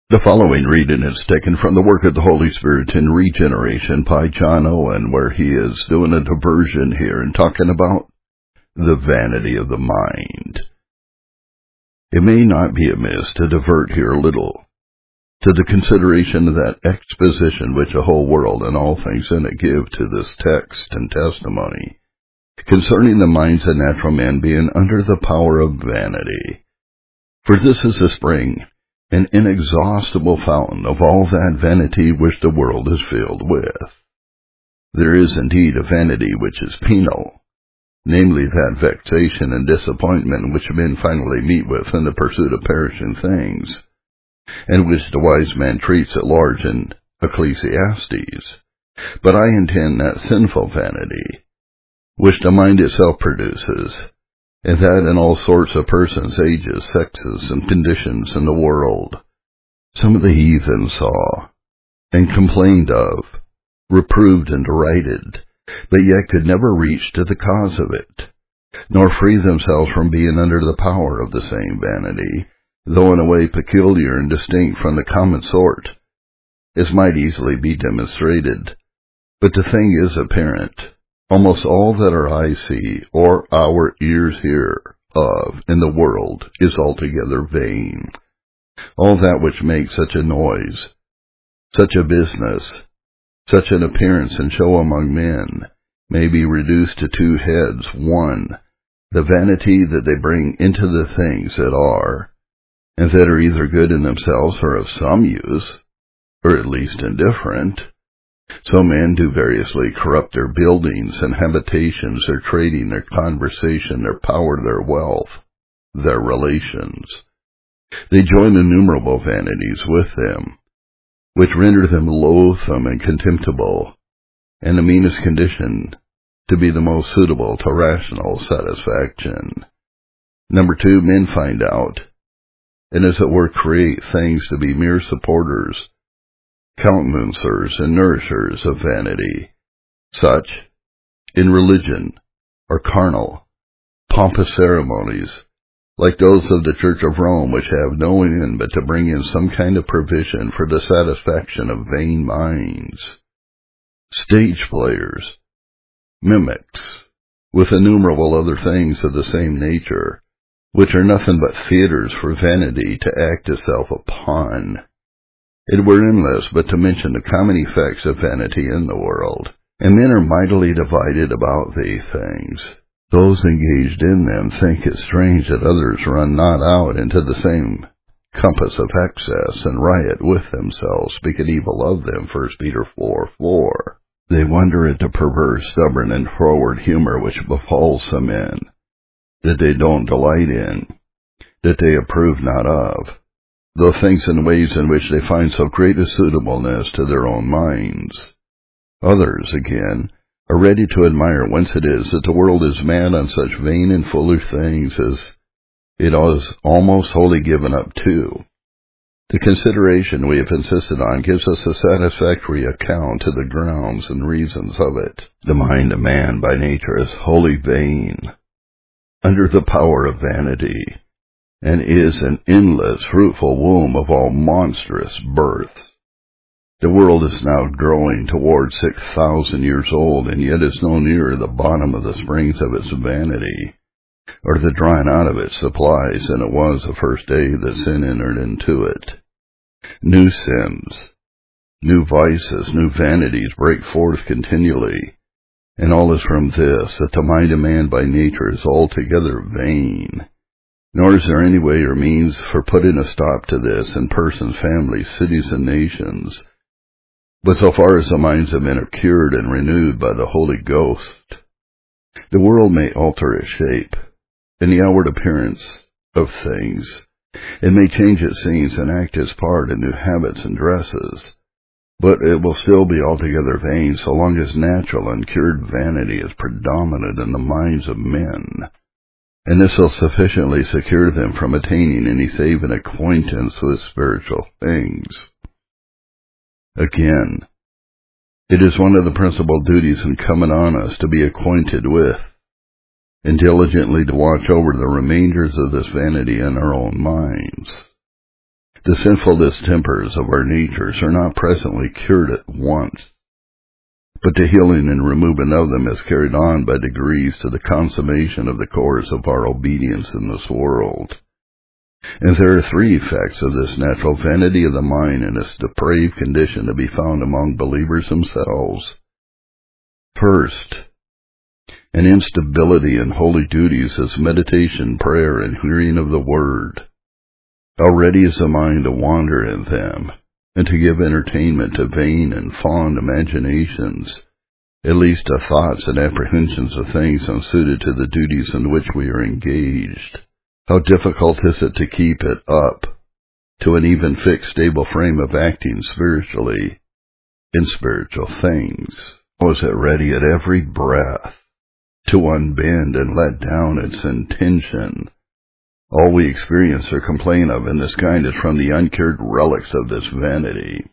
The following reading is taken from the work of the Holy Spirit in Regeneration by John Owen, where he is doing a diversion here and talking about the vanity of the mind. It may not be amiss to divert here a little to the consideration of that exposition which the whole world and all things in it give to this text and testimony concerning the minds of natural men being under the power of vanity. For this is the spring, an inexhaustible fountain of all that vanity which the world is filled with. There is indeed a vanity which is penal, namely that vexation and disappointment which men finally meet with in the pursuit of perishing things, and which the wise man treats at large in Ecclesiastes. But I intend that sinful vanity, which the mind itself produces, and that in all sorts of persons, ages, sexes, and conditions in the world. Some of the heathen saw, and complained of, reproved and derided, but yet could never reach to the cause of it, nor free themselves from being under the power of the same vanity, though in a way peculiar and distinct from the common sort, as might easily be demonstrated. But the thing is apparent. Almost all that our eyes see, or our ears hear of in the world, is altogether vain. All that which makes such a noise, such a business, such an appearance and show among men, may be reduced to two heads. One, the vanity that they bring into the things that are, and that are either good in themselves or of some use, or at least indifferent. So men do variously corrupt their buildings and habitations, their trading, their conversation, their power, their wealth, their relations. They join innumerable vanities with them, which render them loathsome and contemptible, and the meanest condition to be the most suitable to rational satisfaction. Number two, men find out, and as it were create things to be mere supporters, countenancers and nourishers of vanity. Such, in religion, are carnal, pompous ceremonies, like those of the Church of Rome, which have no end but to bring in some kind of provision for the satisfaction of vain minds. Stage players, mimics, with innumerable other things of the same nature, which are nothing but theaters for vanity to act itself upon. It were endless but to mention the common effects of vanity in the world, and men are mightily divided about these things. Those engaged in them think it strange that others run not out into the same compass of excess, and riot with themselves, speaking evil of them, 1 Peter 4:4. They wonder at the perverse, stubborn, and froward humor which befalls some men, that they don't delight in, that they approve not of, though things and ways in which they find so great a suitableness to their own minds. Others, again, are ready to admire whence it is that the world is mad on such vain and foolish things as it is almost wholly given up to. The consideration we have insisted on gives us a satisfactory account to the grounds and reasons of it. The mind of man by nature is wholly vain, under the power of vanity, and is an endless, fruitful womb of all monstrous births. The world is now growing toward 6,000 years old, and yet is no nearer the bottom of the springs of its vanity, or the drawing out of its supplies, than it was the first day that sin entered into it. New sins, new vices, new vanities break forth continually, and all is from this, that the mind of man by nature is altogether vain. Nor is there any way or means for putting a stop to this in persons, families, cities, and nations. But so far as the minds of men are cured and renewed by the Holy Ghost, the world may alter its shape and the outward appearance of things. It may change its scenes and act its part in new habits and dresses, but it will still be altogether vain so long as natural and cured vanity is predominant in the minds of men. And this will sufficiently secure them from attaining any save an acquaintance with spiritual things. Again, it is one of the principal duties incumbent on us to be acquainted with, and diligently to watch over the remainders of this vanity in our own minds. The sinful distempers of our natures are not presently cured at once, but the healing and removing of them is carried on by degrees to the consummation of the course of our obedience in this world. And there are three effects of this natural vanity of the mind and its depraved condition to be found among believers themselves. First, an instability in holy duties as meditation, prayer, and hearing of the Word. Already is the mind to wander in them, and to give entertainment to vain and fond imaginations, at least to thoughts and apprehensions of things unsuited to the duties in which we are engaged. How difficult is it to keep it up to an even fixed, stable frame of acting spiritually in spiritual things. How is it ready at every breath to unbend and let down its intention? All we experience or complain of in this kind is from the uncured relics of this vanity.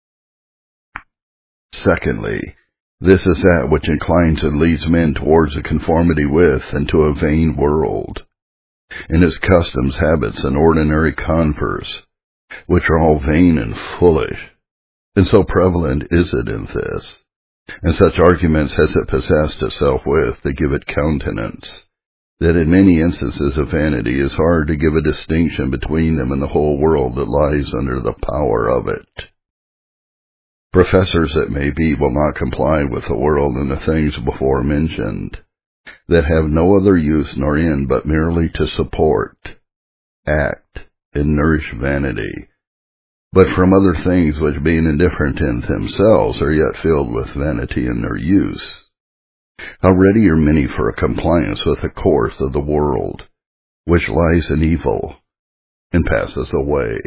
Secondly, this is that which inclines and leads men towards a conformity with and to a vain world, in its customs, habits, and ordinary converse, which are all vain and foolish, and so prevalent is it in this, and such arguments has it possessed itself with to give it countenance, that in many instances of vanity it is hard to give a distinction between them and the whole world that lies under the power of it. Professors, it may be, will not comply with the world and the things before mentioned, that have no other use nor end but merely to support, act, and nourish vanity, but from other things which, being indifferent in themselves, are yet filled with vanity in their use. How ready are many for a compliance with the course of the world, which lies in evil, and passes away.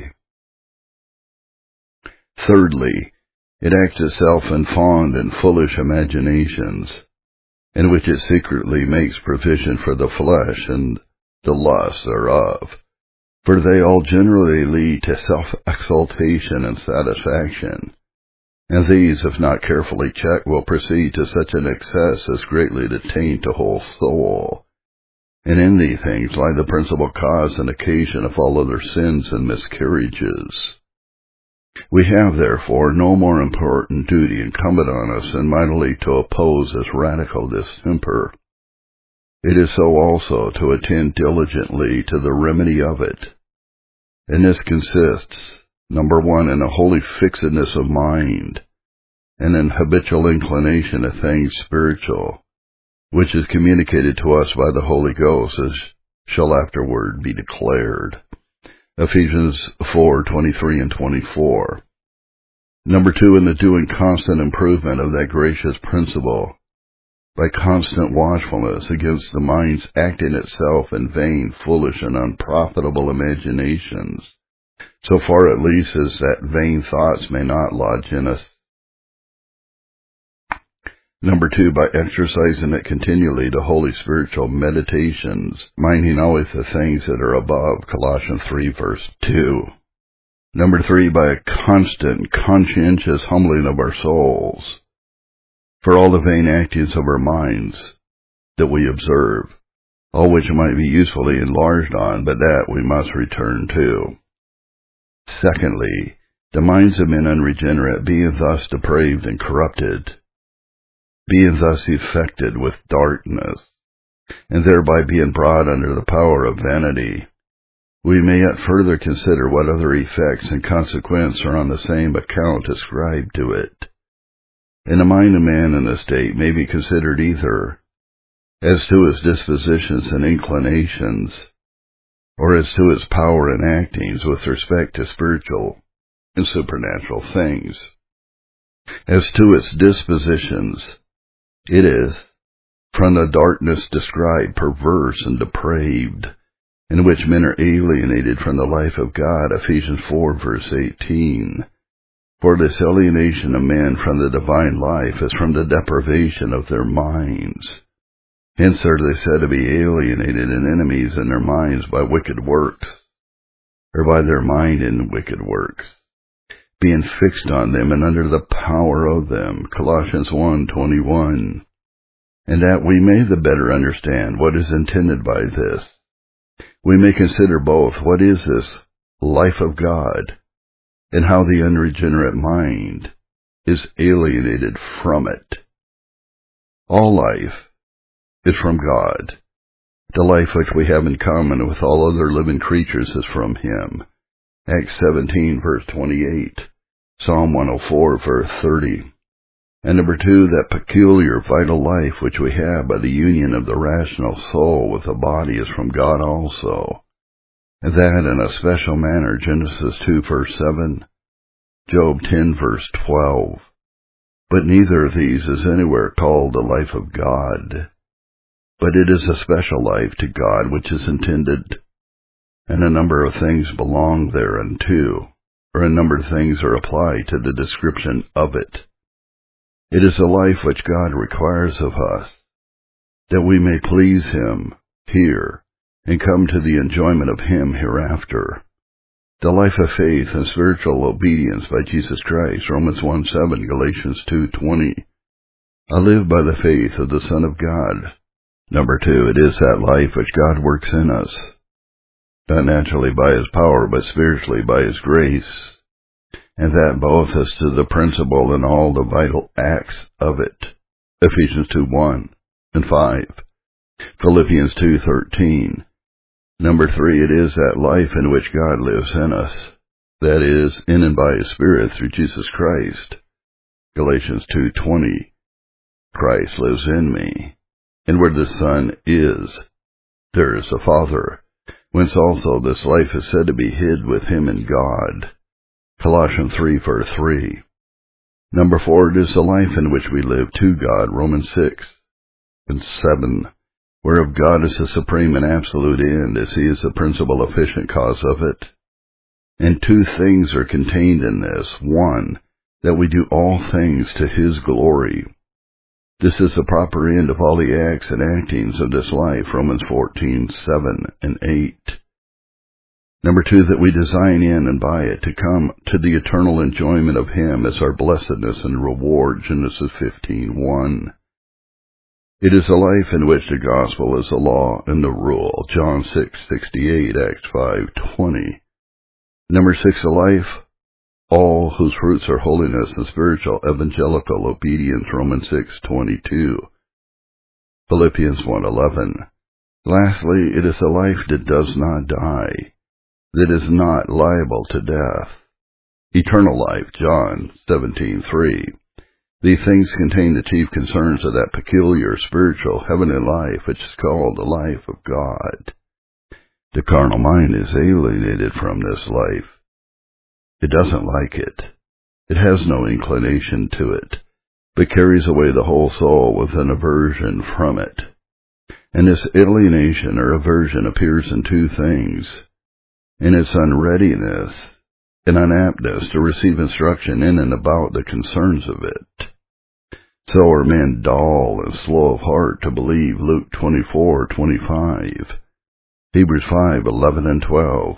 Thirdly, it acts itself in fond and foolish imaginations, in which it secretly makes provision for the flesh and the lust thereof, for they all generally lead to self-exaltation and satisfaction, and these, if not carefully checked, will proceed to such an excess as greatly to taint the whole soul. And in these things lie the principal cause and occasion of all other sins and miscarriages. We have, therefore, no more important duty incumbent on us than mightily to oppose this radical distemper. It is so also to attend diligently to the remedy of it. And this consists, number one, in a holy fixedness of mind, and an habitual inclination to things spiritual, which is communicated to us by the Holy Ghost, as shall afterward be declared. Ephesians 4:23 and 24. Number two, in the due and constant improvement of that gracious principle, by constant watchfulness against the mind's acting itself in vain, foolish, and unprofitable imaginations, so far at least as that vain thoughts may not lodge in us. Number two, by exercising it continually to holy spiritual meditations, minding always the things that are above, Colossians 3, verse 2. Number three, by a constant, conscientious humbling of our souls, for all the vain actings of our minds that we observe, all which might be usefully enlarged on, but that we must return to. Secondly, the minds of men unregenerate, being thus depraved and corrupted, being thus affected with darkness, and thereby being brought under the power of vanity, we may yet further consider what other effects and consequences are on the same account ascribed to it. And the mind of man in this state may be considered either as to his dispositions and inclinations, or as to his power and actings with respect to spiritual and supernatural things. As to its dispositions, it is, from the darkness described, perverse and depraved, in which men are alienated from the life of God, Ephesians 4, verse 18. For this alienation of man from the divine life is from the deprivation of their minds. Hence are they said to be alienated and enemies in their minds by wicked works, or by their mind in wicked works, being fixed on them and under the power of them, Colossians 1:21. And that we may the better understand what is intended by this, we may consider both what is this life of God, and how the unregenerate mind is alienated from it. All life is from God. The life which we have in common with all other living creatures is from Him. Acts 17, verse 28, Psalm 104, verse 30. And number 2, that peculiar vital life which we have by the union of the rational soul with the body is from God also. And that in a special manner, Genesis 2, verse 7, Job 10, verse 12. But neither of these is anywhere called the life of God, but it is a special life to God which is intended, and a number of things belong thereunto, or a number of things are applied to the description of it. It is a life which God requires of us, that we may please Him here, and come to the enjoyment of Him hereafter. The life of faith and spiritual obedience by Jesus Christ, Romans 1:7, Galatians 2:20. I live by the faith of the Son of God. Number 2, it is that life which God works in us, not naturally by His power, but spiritually by His grace, and that both as to the principle and all the vital acts of it. Ephesians 2:1 and 5. Philippians 2:13. Number 3, it is that life in which God lives in us, that is, in and by His Spirit through Jesus Christ. Galatians 2:20. Christ lives in me, and where the Son is, there is the Father, whence also this life is said to be hid with Him in God. Colossians 3, verse 3. Number 4, it is the life in which we live to God, Romans 6 and 7, whereof God is the supreme and absolute end, as He is the principal efficient cause of it. And 2 things are contained in this. 1, that we do all things to His glory. This is the proper end of all the acts and actings of this life, Romans 14:7 and 8. Number 2, that we design in and by it to come to the eternal enjoyment of Him as our blessedness and reward, Genesis 15:1. It is a life in which the gospel is the law and the rule, John 6:68, Acts 5:20. Number 6, a life, all whose fruits are holiness and spiritual evangelical obedience, Romans 6:22. Philippians 1:11. Lastly, it is a life that does not die, that is not liable to death. Eternal life, John 17:3. These things contain the chief concerns of that peculiar spiritual heavenly life which is called the life of God. The carnal mind is alienated from this life. It doesn't like it. It has no inclination to it, but carries away the whole soul with an aversion from it. And this alienation or aversion appears in 2 things: in its unreadiness and unaptness to receive instruction in and about the concerns of it. So are men dull and slow of heart to believe, Luke 24:25, Hebrews 5:11 and 12,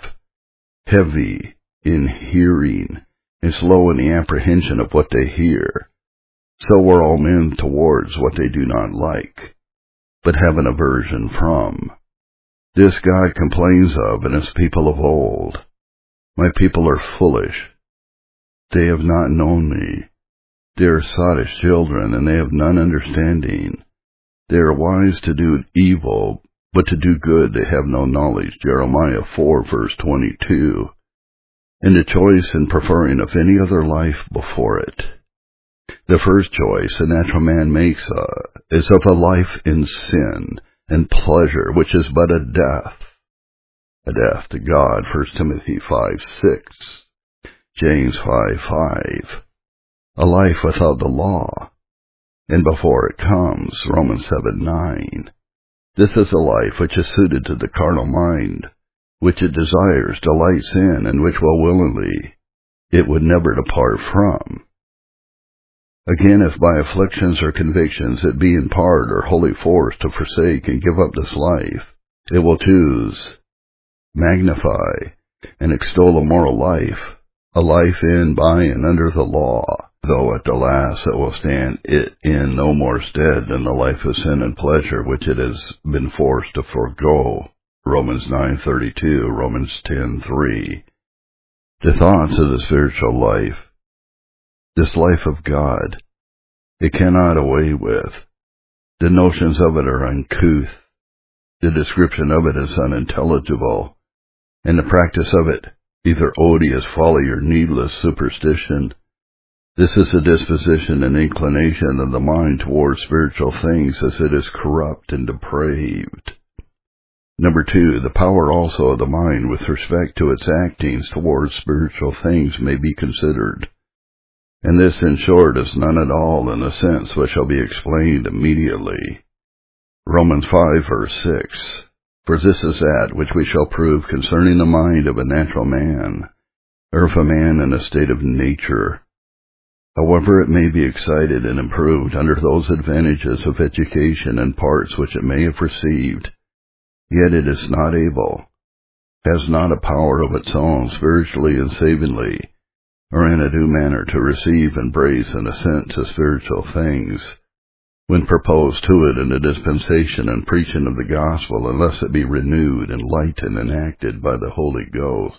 heavy in hearing and slow in the apprehension of what they hear. So are all men towards what they do not like, but have an aversion from. This God complains of in His people of old. My people are foolish. They have not known me. They are sottish children, and they have none understanding. They are wise to do evil, but to do good they have no knowledge, Jeremiah 4, verse 22. And the choice and preferring of any other life before it. The first choice the natural man makes is of a life in sin and pleasure, which is but a death to God, 1 Timothy 5:6, James 5:5, a life without the law, and before it comes, Romans 7:9. This is a life which is suited to the carnal mind, which it desires, delights in, and which will willingly it would never depart from. Again, if by afflictions or convictions it be in part or wholly forced to forsake and give up this life, it will choose, magnify, and extol a moral life, a life in, by, and under the law, though at the last it will stand it in no more stead than the life of sin and pleasure which it has been forced to forego, Romans 9:32, Romans 10:3, The thoughts of the spiritual life, this life of God, it cannot away with. The notions of it are uncouth. The description of it is unintelligible, and the practice of it either odious folly or needless superstition. This is the disposition and inclination of the mind towards spiritual things as it is corrupt and depraved. Number 2, the power also of the mind with respect to its actings towards spiritual things may be considered. And this, in short, is none at all in a sense which shall be explained immediately. Romans 5, verse 6. For this is that which we shall prove concerning the mind of a natural man, or of a man in a state of nature. However it may be excited and improved under those advantages of education and parts which it may have received, yet it is not able, has not a power of its own spiritually and savingly, or in a due manner to receive, embrace, and assent to spiritual things, when proposed to it in the dispensation and preaching of the gospel, unless it be renewed, enlightened, and acted by the Holy Ghost.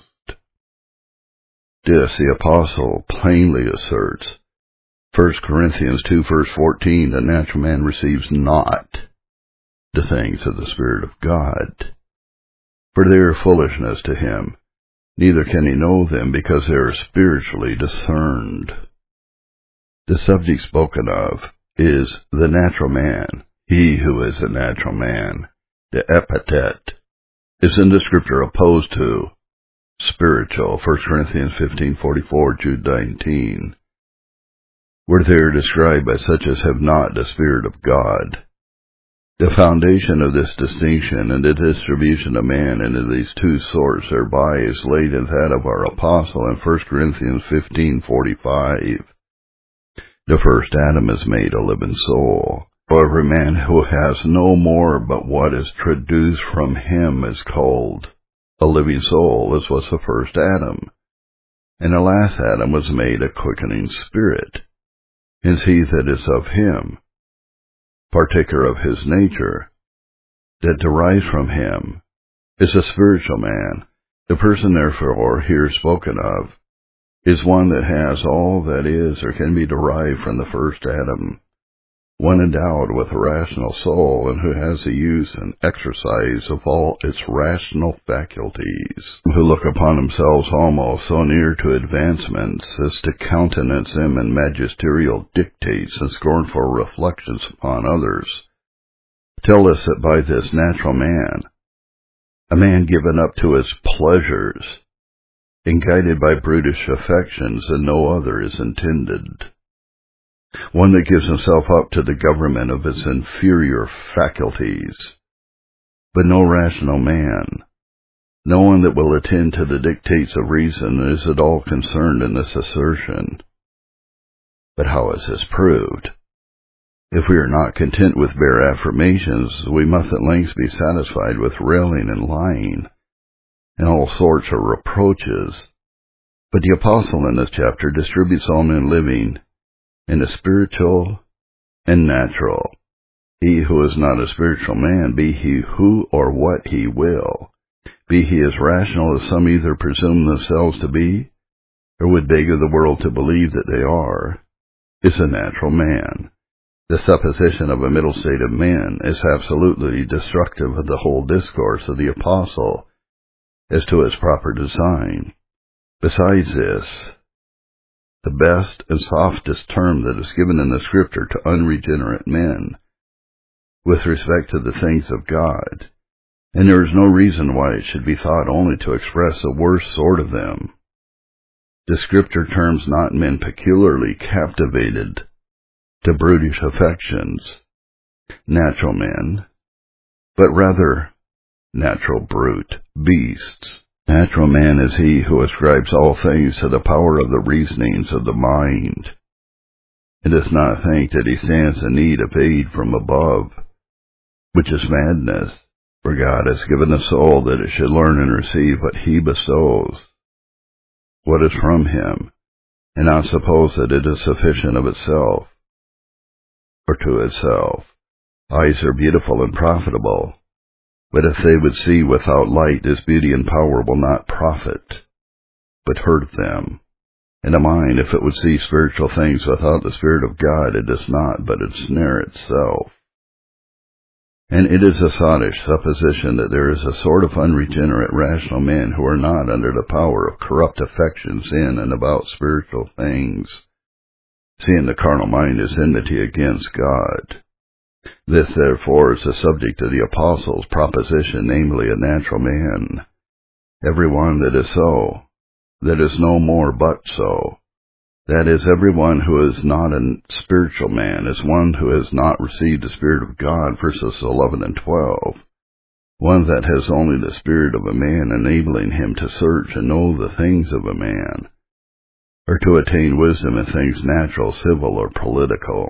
This the apostle plainly asserts. 1 Corinthians 2 verse 14, the natural man receives not the things of the Spirit of God, for they are foolishness to him, neither can he know them because they are spiritually discerned. The subject spoken of is the natural man. He who is a natural man, the epithet, is in the Scripture opposed to spiritual, 1 Corinthians 15:44, Jude 19. Where they are described by such as have not the Spirit of God. The foundation of this distinction and the distribution of man into these two sorts thereby is laid in that of our apostle in 1 Corinthians 15:45. The first Adam is made a living soul. For every man who has no more but what is traduced from him is called a living soul, as was the first Adam. And the last Adam was made a quickening spirit. Hence he that is of him, partaker of his nature, that derives from him, is a spiritual man. The person therefore here spoken of is one that has all that is or can be derived from the first Adam, one endowed with a rational soul and who has the use and exercise of all its rational faculties, who look upon themselves almost so near to advancements as to countenance them in magisterial dictates and scornful reflections upon others, tell us that by this natural man, a man given up to his pleasures, and guided by brutish affections, and no other is intended. One that gives himself up to the government of its inferior faculties, but no rational man, no one that will attend to the dictates of reason, is at all concerned in this assertion. But how is this proved? If we are not content with bare affirmations, we must at length be satisfied with railing and lying, and all sorts of reproaches. But the apostle in this chapter distributes all men living in the spiritual and natural. He who is not a spiritual man, be he who or what he will, be he as rational as some either presume themselves to be, or would beg of the world to believe that they are, is a natural man. The supposition of a middle state of men is absolutely destructive of the whole discourse of the apostle as to its proper design. Besides this, the best and softest term that is given in the Scripture to unregenerate men with respect to the things of God, and there is no reason why it should be thought only to express the worst sort of them. The Scripture terms not men peculiarly captivated to brutish affections, natural men, but rather natural brute beasts. Natural man is he who ascribes all things to the power of the reasonings of the mind, and does not think that he stands in need of aid from above, which is madness, for God has given the soul that it should learn and receive what he bestows, what is from him, and not suppose that it is sufficient of itself, or to itself. Eyes are beautiful and profitable, but if they would see without light, this beauty and power will not profit. but hurt them. And a mind, if it would see spiritual things without the Spirit of God, it does not, but ensnare itself. And it is a sottish supposition that there is a sort of unregenerate rational men who are not under the power of corrupt affections in and about spiritual things, seeing the carnal mind is enmity against God. This, therefore, is the subject of the Apostles' proposition, namely, a natural man. Every one that is so, that is no more but so. That is, every one who is not a spiritual man is one who has not received the Spirit of God, verses 11 and 12. One that has only the spirit of a man, enabling him to search and know the things of a man, or to attain wisdom in things natural, civil, or political.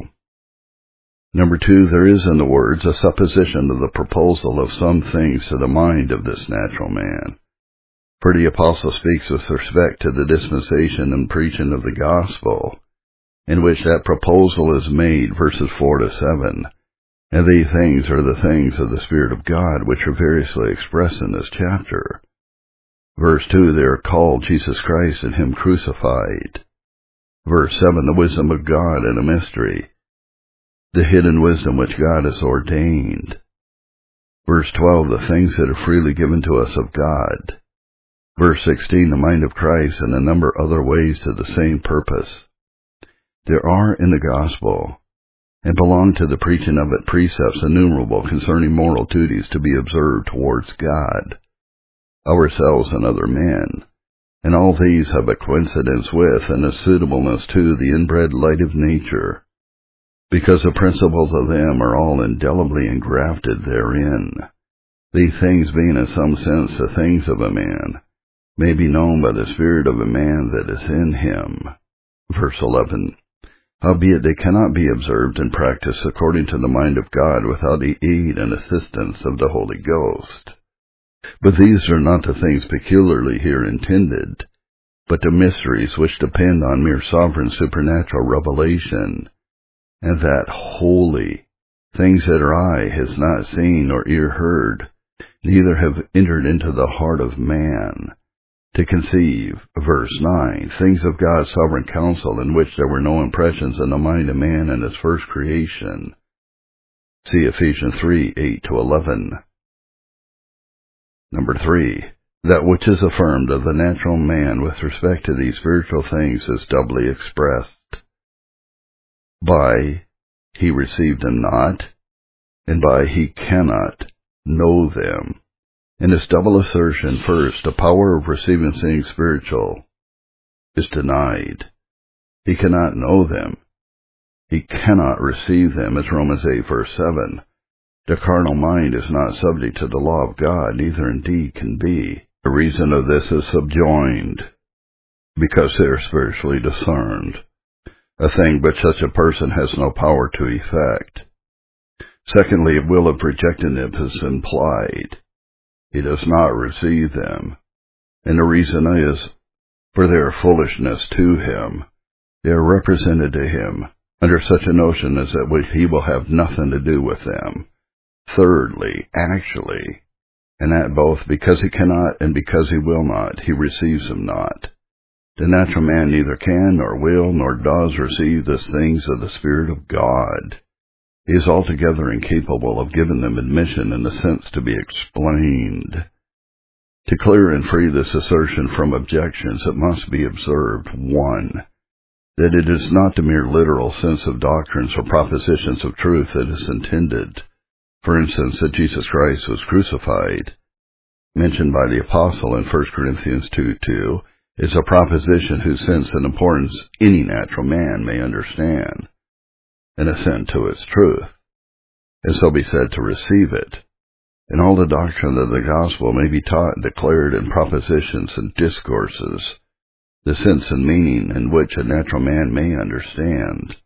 Number 2, there is in the words a supposition of the proposal of some things to the mind of this natural man. For the Apostle speaks with respect to the dispensation and preaching of the gospel, in which that proposal is made, verses 4 to 7. And these things are the things of the Spirit of God, which are variously expressed in this chapter. Verse 2, they are called Jesus Christ and Him crucified. Verse 7, the wisdom of God in a mystery, the hidden wisdom which God has ordained. Verse 12, the things that are freely given to us of God. Verse 16, the mind of Christ, and a number of other ways to the same purpose. There are in the gospel, and belong to the preaching of it, precepts innumerable concerning moral duties to be observed towards God, ourselves, and other men, and all these have a coincidence with and a suitableness to the inbred light of nature, because the principles of them are all indelibly engrafted therein. These things being in some sense the things of a man, may be known by the spirit of a man that is in him. Verse 11, howbeit they cannot be observed and practiced according to the mind of God without the aid and assistance of the Holy Ghost. But these are not the things peculiarly here intended, but the mysteries which depend on mere sovereign supernatural revelation, and that wholly things that our eye has not seen nor ear heard, neither have entered into the heart of man, to conceive, verse 9, things of God's sovereign counsel, in which there were no impressions in the mind of man in his first creation. See Ephesians 3, 8 to 11. Number 3, that which is affirmed of the natural man with respect to these spiritual things is doubly expressed. By he received them not, and by he cannot know them. In this double assertion, first, the power of receiving things spiritual is denied. He cannot know them. He cannot receive them, as Romans 8, verse 7. The carnal mind is not subject to the law of God, neither indeed can be. The reason of this is subjoined, because they are spiritually discerned, a thing but such a person has no power to effect. Secondly, a will of rejecting them is implied. He does not receive them, and the reason is, for they are foolishness to him. They are represented to him under such a notion as that he will have nothing to do with them. Thirdly, actually, and that both because he cannot and because he will not, he receives them not. The natural man neither can nor will nor does receive the things of the Spirit of God. He is altogether incapable of giving them admission in the sense to be explained. To clear and free this assertion from objections, it must be observed, 1, that it is not the mere literal sense of doctrines or propositions of truth that is intended. For instance, that Jesus Christ was crucified, mentioned by the Apostle in 1 Corinthians 2:2, is a proposition whose sense and importance any natural man may understand, and assent to its truth, and so be said to receive it. And all the doctrine of the gospel may be taught and declared in propositions and discourses, the sense and meaning in which a natural man may understand.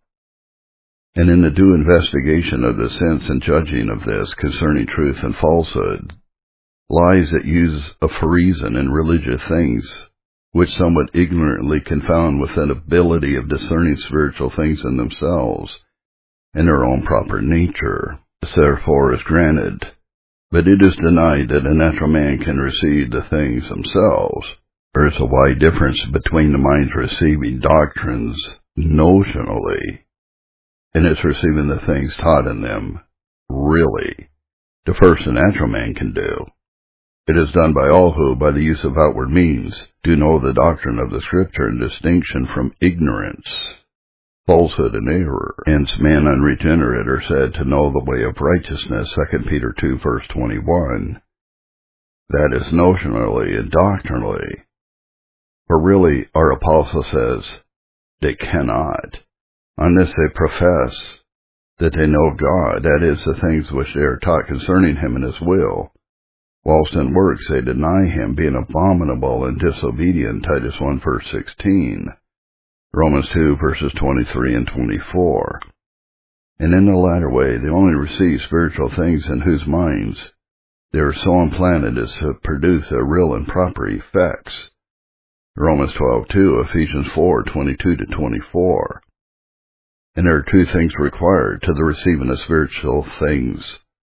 And in the due investigation of the sense and judging of this concerning truth and falsehood, lies that use of reason in religious things, which somewhat ignorantly confound with an ability of discerning spiritual things in themselves, in their own proper nature. This therefore is granted, but it is denied that a natural man can receive the things themselves, There is a wide difference between the mind's receiving doctrines notionally and its receiving the things taught in them really. The first the natural man can do. It is done by all who, by the use of outward means, do know the doctrine of the Scripture in distinction from ignorance, falsehood, and error. Hence, men unregenerate are said to know the way of righteousness, 2 Peter 2, verse 21. That is notionally and doctrinally. For really, our apostle says, they cannot. On this they profess that they know God, that is, the things which they are taught concerning Him and His will, whilst in works they deny Him, being abominable and disobedient, Titus 1, verse 16, Romans 2, verses 23 and 24. And in the latter way, they only receive spiritual things in whose minds they are so implanted as to produce their real and proper effects. Romans 12:2, Ephesians 4:22 to 24. And there are two things required to the receiving of spiritual things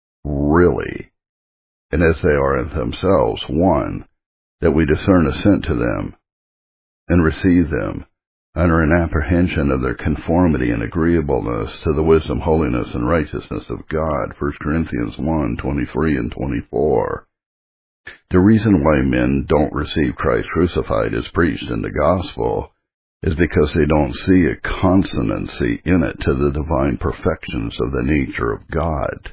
really, and as they are in themselves: one, that we discern assent to them, and receive them, under an apprehension of their conformity and agreeableness to the wisdom, holiness, and righteousness of God, 1 Corinthians 1:23 and 24. The reason why men don't receive Christ crucified as preached in the gospel is because they don't see a consonancy in it to the divine perfections of the nature of God.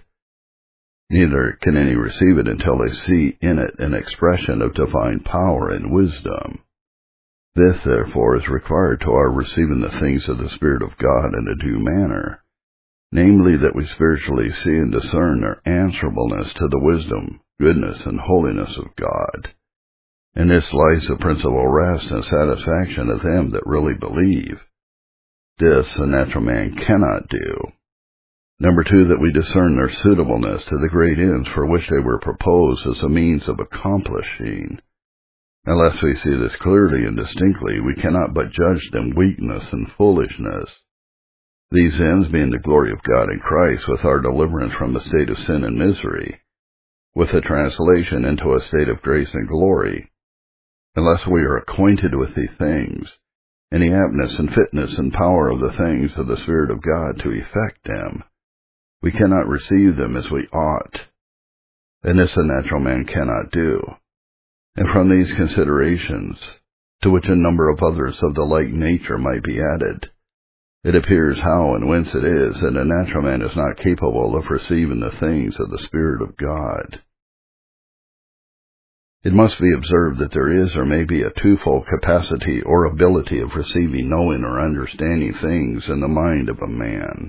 Neither can any receive it until they see in it an expression of divine power and wisdom. This, therefore, is required to our receiving the things of the Spirit of God in a due manner, namely, that we spiritually see and discern their answerableness to the wisdom, goodness, and holiness of God. In this lies the principal rest and satisfaction of them that really believe. This the natural man cannot do. Number two, that we discern their suitableness to the great ends for which they were proposed as a means of accomplishing. Unless we see this clearly and distinctly, we cannot but judge them weakness and foolishness. These ends being the glory of God in Christ, with our deliverance from a state of sin and misery, with a translation into a state of grace and glory. Unless we are acquainted with the things, and the aptness and fitness and power of the things of the Spirit of God to effect them, we cannot receive them as we ought. And this a natural man cannot do. And from these considerations, to which a number of others of the like nature might be added, it appears how and whence it is that a natural man is not capable of receiving the things of the Spirit of God. It must be observed that there is or may be a twofold capacity or ability of receiving, knowing, or understanding things in the mind of a man.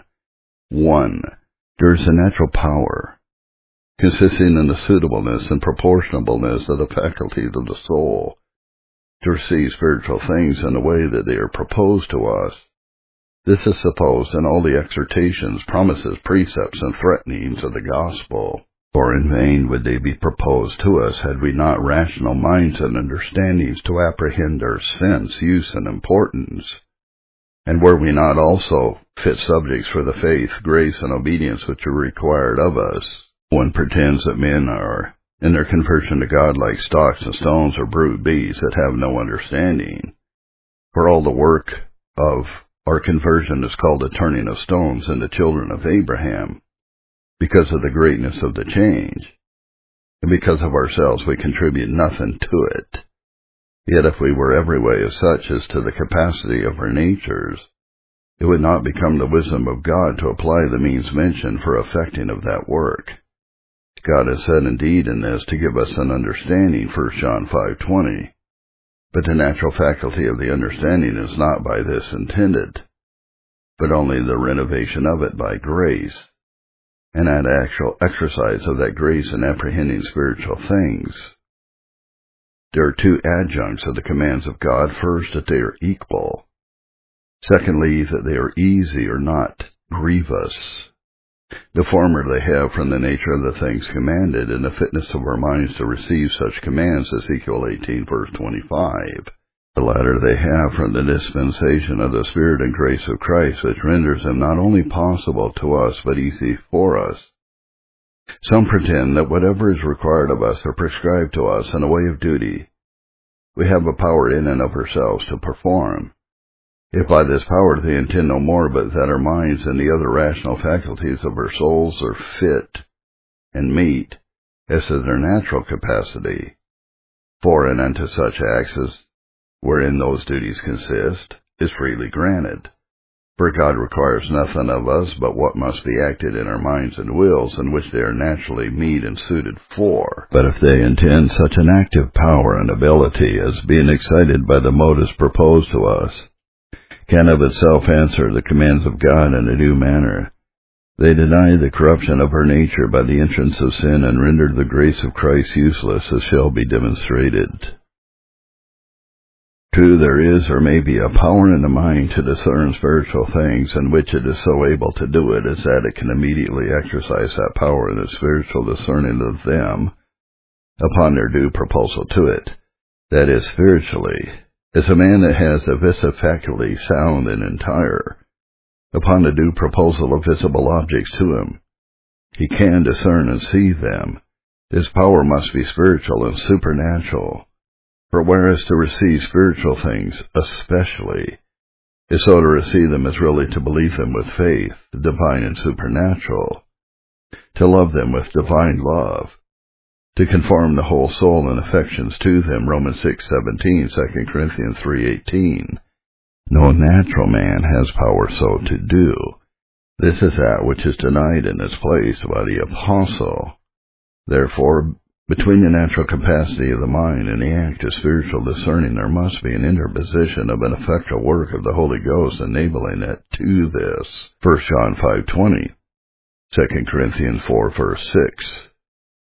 1. There is a natural power, consisting in the suitableness and proportionableness of the faculties of the soul, to receive spiritual things in the way that they are proposed to us. This is supposed in all the exhortations, promises, precepts, and threatenings of the gospel. For in vain would they be proposed to us had we not rational minds and understandings to apprehend their sense, use, and importance. And were we not also fit subjects for the faith, grace, and obedience which are required of us? One pretends that men are, in their conversion to God, like stocks and stones or brute beasts that have no understanding. For all the work of our conversion is called the turning of stones into children of Abraham, because of the greatness of the change, and because of ourselves we contribute nothing to it. Yet if we were every way as such as to the capacity of our natures, it would not become the wisdom of God to apply the means mentioned for effecting of that work. God has said indeed in this to give us an understanding, 1 John 5:20, but the natural faculty of the understanding is not by this intended, but only the renovation of it by grace, and that actual exercise of that grace in apprehending spiritual things. There are two adjuncts of the commands of God. First, that they are equal. Secondly, that they are easy or not grievous. The former they have from the nature of the things commanded, and the fitness of our minds to receive such commands, Ezekiel 18, verse 25. The latter they have from the dispensation of the Spirit and grace of Christ, which renders them not only possible to us, but easy for us. Some pretend that whatever is required of us or prescribed to us in a way of duty, we have a power in and of ourselves to perform. If by this power they intend no more but that our minds and the other rational faculties of our souls are fit and meet as to their natural capacity, for and unto such acts as wherein those duties consist, is freely granted. For God requires nothing of us but what must be acted in our minds and wills, in which they are naturally meet and suited for. But if they intend such an active power and ability as being excited by the motives proposed to us, can of itself answer the commands of God in a due manner, they deny the corruption of our nature by the entrance of sin and render the grace of Christ useless, as shall be demonstrated. True, there is or may be a power in the mind to discern spiritual things, in which it is so able to do it as that it can immediately exercise that power in its spiritual discerning of them upon their due proposal to it, that is, spiritually, as a man that has the visive faculty sound and entire, upon the due proposal of visible objects to him. He can discern and see them. His power must be spiritual and supernatural. For whereas to receive spiritual things, especially, is so to receive them as really to believe them with faith, divine and supernatural, to love them with divine love, to conform the whole soul and affections to them, Romans 6:17, 2 Corinthians 3:18. No natural man has power so to do. This is that which is denied in its place by the apostle. Therefore, between the natural capacity of the mind and the act of spiritual discerning, there must be an interposition of an effectual work of the Holy Ghost enabling it to this. 1 John 5:20, 2 Corinthians 4 verse 6.